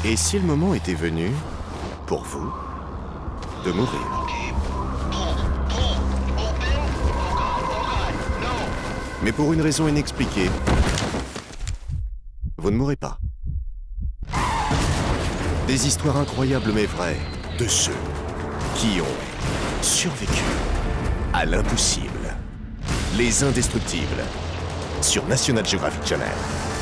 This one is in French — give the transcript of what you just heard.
Et si le moment était venu, pour vous, de mourir? Mais pour une raison inexpliquée, vous ne mourrez pas. Des histoires incroyables mais vraies de ceux qui ont survécu à l'impossible. Les Indestructibles sur National Geographic Channel.